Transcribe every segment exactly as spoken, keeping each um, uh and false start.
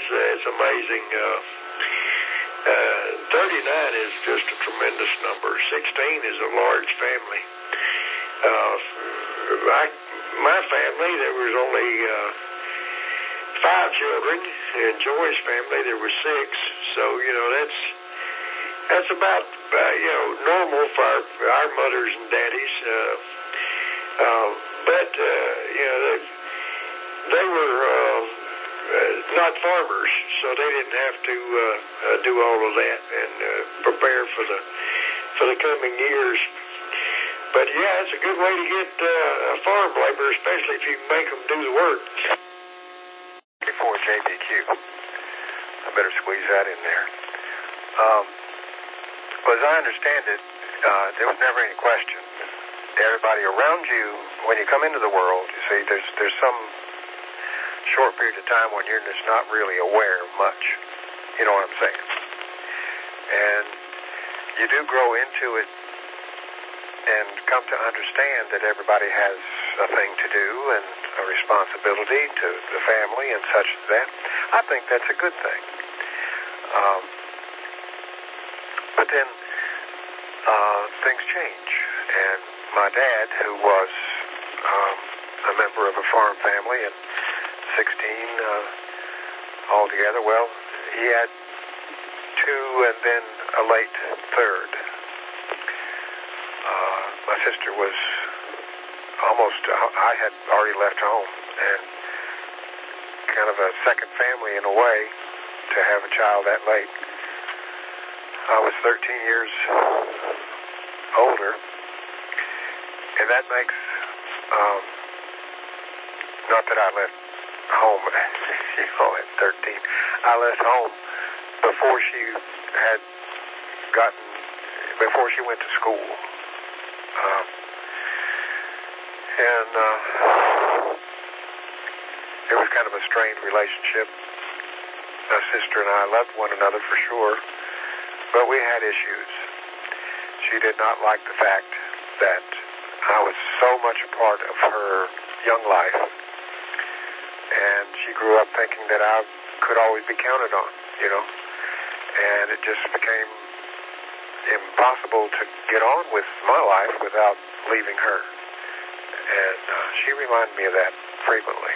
uh, it's amazing. Uh, uh, thirty-nine is just a tremendous number. sixteen is a large family. Uh, I, my family, there was only uh, five children. In Joy's family, there were six. So, you know, that's that's about, uh, you know, normal for our, our mothers and daddies. Uh, uh, but, uh, you know, they, they were uh, uh, not farmers, so they didn't have to uh, uh, do all of that and uh, prepare for the for the coming years. But, yeah, it's a good way to get uh, a farm labor, especially if you can make them do the work. Before J B Q, I better squeeze that in there. Um, well, as I understand it, uh, there was never any question. Everybody around you, when you come into the world, you see, there's there's some short period of time when you're just not really aware of much. You know what I'm saying? And you do grow into it and come to understand that everybody has a thing to do and a responsibility to the family and such as that. I think that's a good thing. Um, but then uh, things change. And my dad, who was um, a member of a farm family and sixteen uh, altogether, well, he had two and then a late third. Uh, my sister was almost, I had already left home, and kind of a second family in a way to have a child that late. I was thirteen years older, and that makes, um, not that I left home, you know, at thirteen. I left home before she had gotten, before she went to school. Um, and uh, it was kind of a strained relationship. My sister and I loved one another for sure, but we had issues. She did not like the fact that I was so much a part of her young life, and she grew up thinking that I could always be counted on, you know, and it just became impossible to get on with my life without leaving her. And uh, she reminded me of that frequently.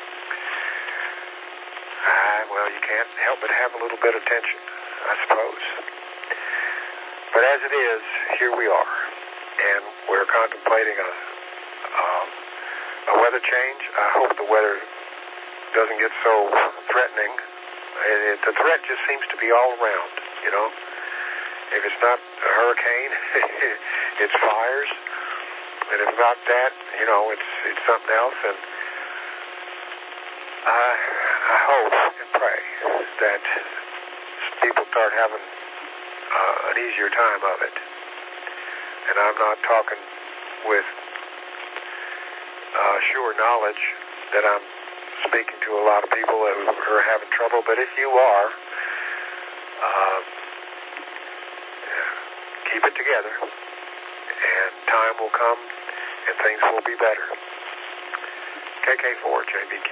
Ah, well, you can't help but have a little bit of tension, I suppose. But as it is, here we are, and we're contemplating a, um, a weather change. I hope the weather doesn't get so threatening. It, it, the threat just seems to be all around, you know. If it's not a hurricane, it's fires. And if not that, you know, it's it's something else. And I, I hope and pray that people start having uh, an easier time of it. And I'm not talking with uh, sure knowledge that I'm speaking to a lot of people who are having trouble. But if you are, uh, keep it together, and time will come, and things will be better. K K four J B Q.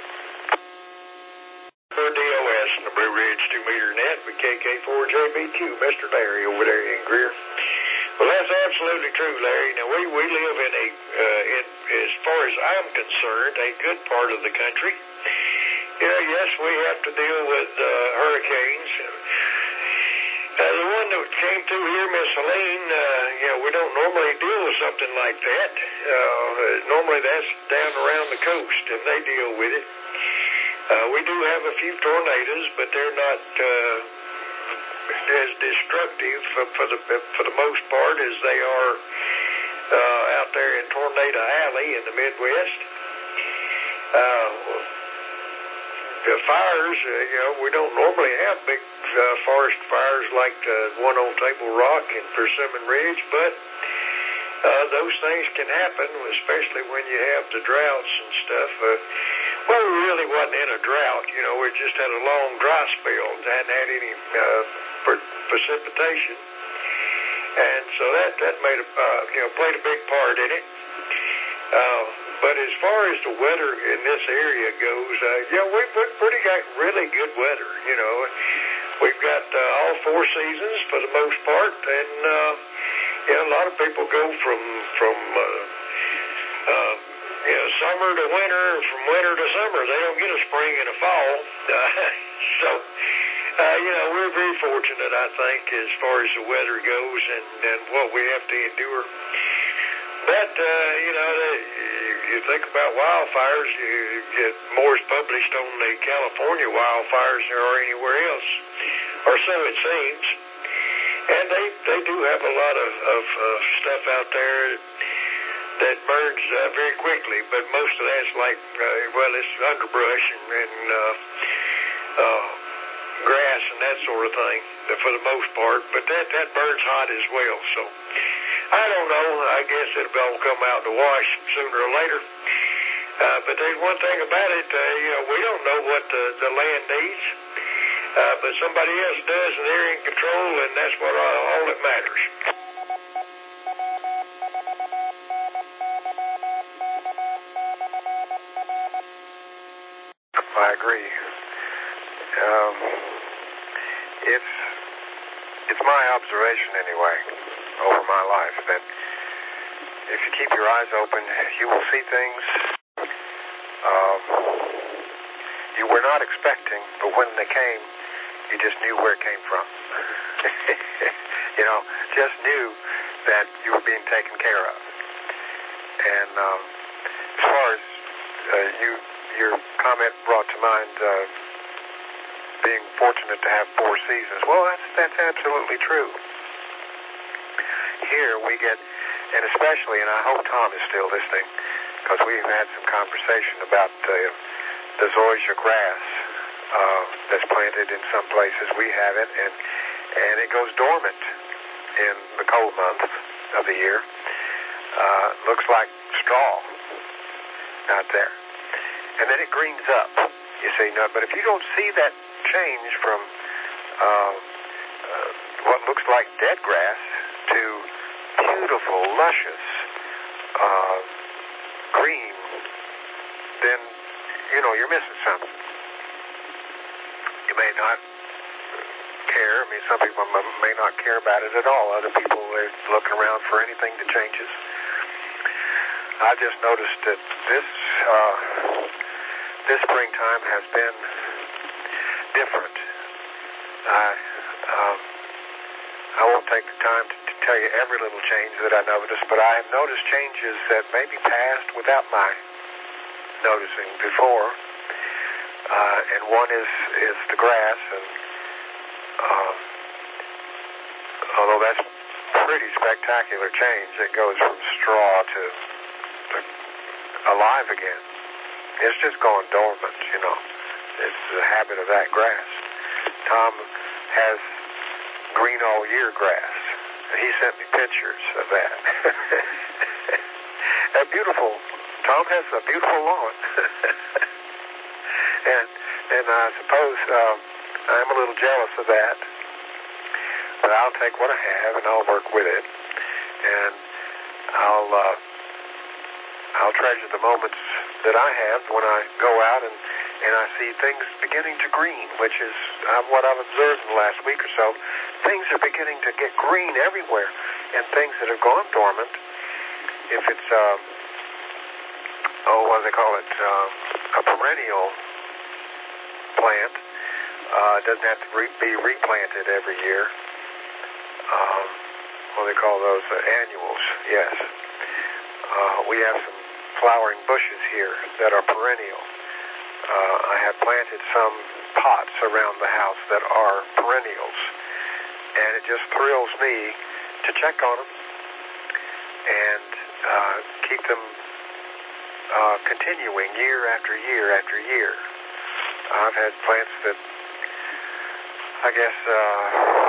For D O S, the Blue Ridge two meter net with K K four J B Q, Mister Larry over there in Greer. Well, that's absolutely true, Larry. Now, we, we live in a, uh, in, as far as I'm concerned, a good part of the country. You know, yes, we have to deal with uh, hurricanes. Uh, the one that came through here, Miss Helene, uh, you know, we don't normally deal with something like that. Uh, normally that's down around the coast, and they deal with it. Uh, we do have a few tornadoes, but they're not uh, as destructive for, for the for the most part as they are uh, out there in Tornado Alley in the Midwest. Uh, The fires, uh, you know, we don't normally have big uh, forest fires like the one on Table Rock and Persimmon Ridge, but uh, those things can happen, especially when you have the droughts and stuff. Uh, well, we really wasn't in a drought, you know, we just had a long dry spell and hadn't had any uh, pre- precipitation. And so that, that made a, uh, you know, played a big part in it. Uh, But as far as the weather in this area goes, uh, yeah, we've we've pretty got really good weather, you know. We've got uh, all four seasons for the most part, and uh, yeah, a lot of people go from from uh, uh, you know, summer to winter, from winter to summer. They don't get a spring and a fall, uh, so. Uh, you know, we're very fortunate, I think, as far as the weather goes and, and what we have to endure. But, uh, you know, the, you, you think about wildfires, you get more is published on the California wildfires than there are anywhere else, or so it seems. And they, they do have a lot of, of uh, stuff out there that burns uh, very quickly, but most of that's like, uh, well, it's underbrush and, and uh, uh, grass and that sort of thing for the most part, but that, that burns hot as well. So I don't know. I guess it'll all come out in the wash sooner or later. Uh, but there's one thing about it, uh, you know, we don't know what the, the land needs, uh, but somebody else does, and they're in control, and that's what all, all that matters. I agree. Um, it's it's my observation anyway over my life that if you keep your eyes open, you will see things um, you were not expecting, but when they came, you just knew where it came from. You know, just knew that you were being taken care of. And um, as far as uh, you, your comment brought to mind. Uh, being fortunate to have four seasons. Well, that's that's absolutely true. Here we get, and especially, and I hope Tom is still listening, because we've had some conversation about uh, the zoysia grass uh, that's planted in some places. We have it, and and it goes dormant in the cold months of the year. Uh, looks like straw out there. And then it greens up, you see. No, but if you don't see that change from uh, uh, what looks like dead grass to beautiful, luscious uh, green, then, you know, you're missing something. You may not care. I mean, some people may not care about it at all. Other people are looking around for anything that changes. I just noticed that this uh, this springtime has been different. I um, I won't take the time to, to tell you every little change that I noticed, but I have noticed changes that maybe passed without my noticing before. Uh, and one is is the grass, and uh, although that's pretty spectacular change, it goes from straw to, to alive again. It's just going dormant, you know. It's the habit of that grass. Tom has green all year grass. He sent me pictures of that. That beautiful. Tom has a beautiful lawn. and and I suppose um, I'm a little jealous of that. But I'll take what I have and I'll work with it. And I'll uh, I'll treasure the moments that I have when I go out and and I see things beginning to green, which is uh, what I've observed in the last week or so. Things are beginning to get green everywhere, and things that have gone dormant, if it's, um, oh, what do they call it, um, a perennial plant, uh, doesn't have to re- be replanted every year. Um, what do they call those? Uh, annuals, yes. Uh, we have some flowering bushes here that are perennial. Uh, I have planted some pots around the house that are perennials, and it just thrills me to check on them and uh, keep them uh, continuing year after year after year. I've had plants that, I guess, uh,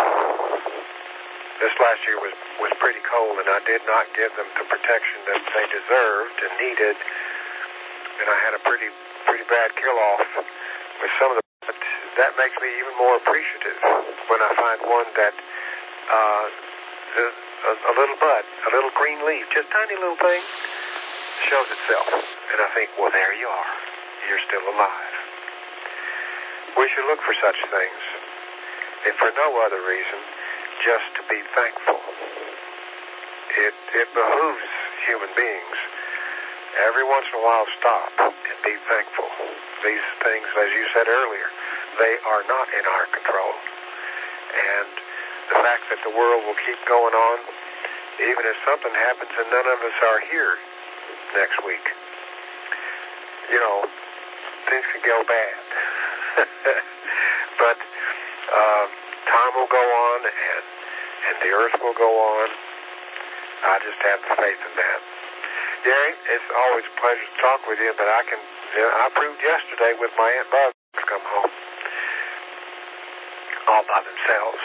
this last year was, was pretty cold, and I did not give them the protection that they deserved and needed, and I had a pretty pretty bad kill-off with some of the, but that makes me even more appreciative when I find one that uh, a, a little bud, a little green leaf, just tiny little thing, shows itself. And I think, well, there you are. You're still alive. We should look for such things, if for no other reason, just to be thankful. It, it behooves human beings every once in a while stop and be thankful. These things, as you said earlier, they are not in our control. And the fact that the world will keep going on, even if something happens and none of us are here next week, you know, things can go bad. But uh, time will go on, and, and the earth will go on. I just have the faith in that. Gary, it's always a pleasure to talk with you, but I can, you know, I proved yesterday with my Aunt Bug to come home all by themselves.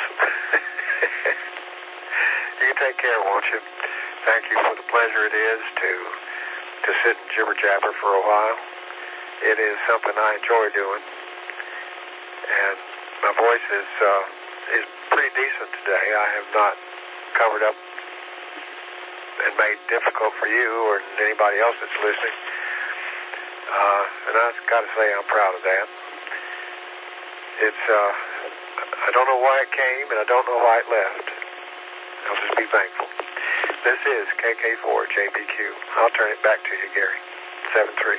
You take care, won't you? Thank you for the pleasure it is to to sit and jibber-jabber for a while. It is something I enjoy doing. And my voice is uh, is pretty decent today. I have not covered up and made difficult for you or anybody else that's listening. Uh, and I've got to say I'm proud of that. It's, uh, I don't know why it came, and I don't know why it left. I'll just be thankful. This is K K four J B Q. I'll turn it back to you, Gary. seven three.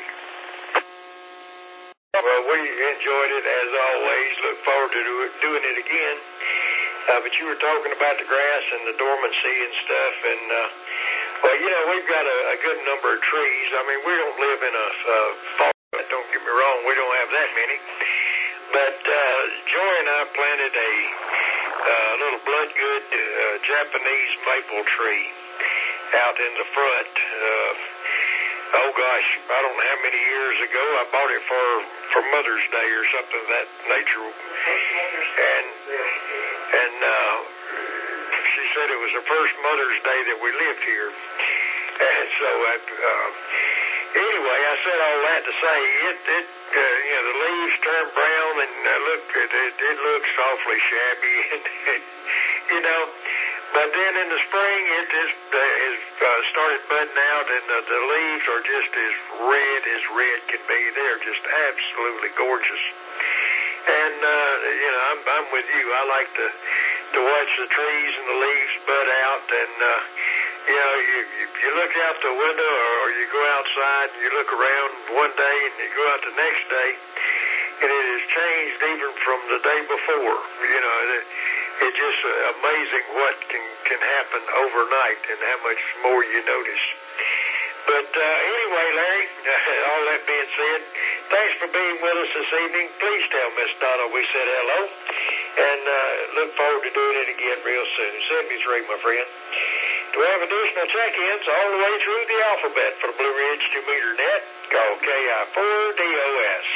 Well, we enjoyed it as always. Look forward to do it, doing it again. Uh, but you were talking about the grass and the dormancy and stuff, and uh, well, you know, we've got a, a good number of trees. I mean, we don't live in a uh, forest. Don't get me wrong, we don't have that many. But uh, Joy and I planted a uh, little blood-good uh, Japanese maple tree out in the front. Uh, oh gosh, I don't know how many years ago. I bought it for for Mother's Day or something of that nature, and and uh, she said it was the first Mother's Day that we lived here, and so I, uh, anyway, I said all that to say it it uh, you know, the leaves turned brown and uh, look it, it it looks awfully shabby, and you know. But then in the spring, it just uh, has uh, started budding out, and uh, the leaves are just as red as red can be. They're just absolutely gorgeous. And, uh, you know, I'm, I'm with you. I like to, to watch the trees and the leaves bud out, and, uh, you know, you, you, you look out the window or, or you go outside and you look around one day and you go out the next day, and it has changed even from the day before. You know, it, it's just amazing what can, can happen overnight and how much more you notice. But uh, anyway, Larry, all that being said, thanks for being with us this evening. Please tell Miss Donna we said hello, and uh, look forward to doing it again real soon. seventy-three, my friend. To have additional check-ins all the way through the alphabet for the Blue Ridge two meter net, call K I four D O S.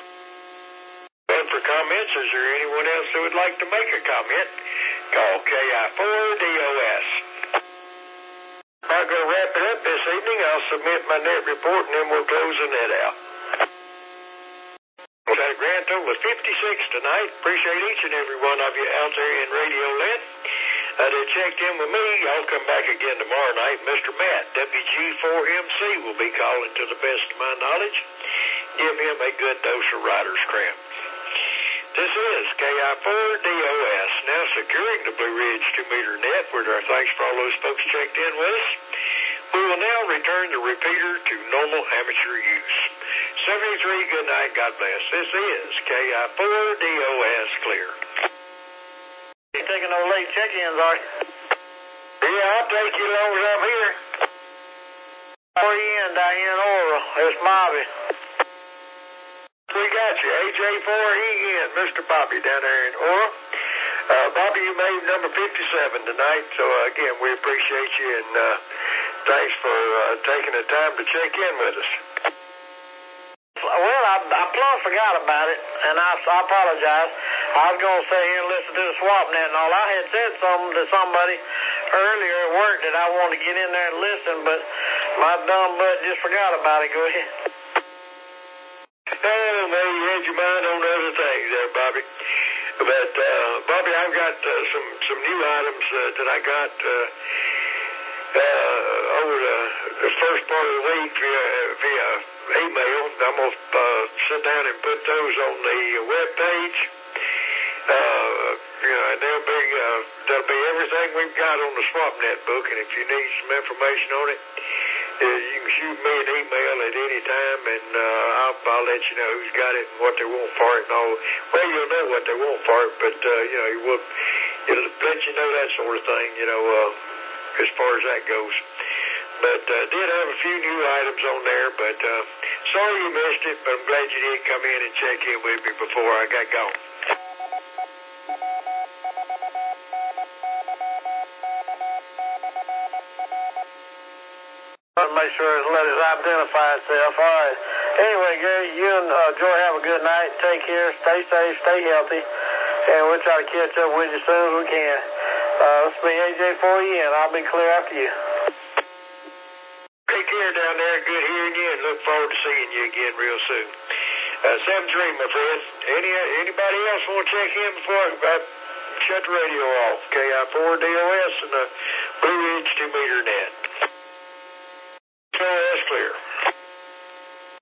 And for comments, is there anyone else who would like to make a comment? Call K I four D O S. I'm going to wrap it up this evening. I'll submit my net report, and then we'll close the net out. We've had a grand total of fifty-six tonight. Appreciate each and every one of you out there in Radio Land uh, that checked in with me. I'll come back again tomorrow night. Mister Matt, W G four M C, will be calling to the best of my knowledge. Give him a good dose of writer's cramp. This is K I four D O S, now securing the Blue Ridge two meter net, with our thanks for all those folks checked in with us. We will now return the repeater to normal amateur use. seventy-three, good night, God bless. This is K I four D O S clear. You taking no late check-ins, are you? Yeah, I'll take you as long as I'm here. Where you in, Diane Oral? It's Bobby. We got you, A J four E N, Mister Bobby down there in Ora. Uh, Bobby, you made number fifty-seven tonight, so uh, again, we appreciate you, and uh, thanks for uh, taking the time to check in with us. Well, I, I plumb forgot about it, and I, I apologize. I was going to sit here and listen to the swap net and all. I had said something to somebody earlier at work that I wanted to get in there and listen, but my dumb butt just forgot about it. Go ahead. Oh, man, you had your mind on other things there, Bobby. But, uh, Bobby, I've got uh, some, some new items uh, that I got uh, uh, over the, the first part of the week via, via email. I'm going to uh, sit down and put those on the web page. Uh, you know, and there'll be, uh, there'll be everything we've got on the SwapNet book, and if you need some information on it, uh, you can shoot me an email at any time, and uh, I'll, I'll let you know who's got it and what they want for it and all. Well, you'll know what they want for it, but, uh, you know, it will, it'll let you know that sort of thing, you know, uh, as far as that goes. But uh, did have a few new items on there, but uh, sorry you missed it, but I'm glad you did come in and check in with me before I got gone. Make sure to let it identify itself. All right. Anyway, Gary, you and uh, Joy have a good night. Take care. Stay safe. Stay healthy. And we'll try to catch up with you as soon as we can. Uh, this will be A J for you, and I'll be clear after you. Take care down there. Good hearing you, and look forward to seeing you again real soon. Uh, seven three, my friend. Any anybody else want to check in before I shut the radio off? K I four D O S and the Blue Ridge two meter net.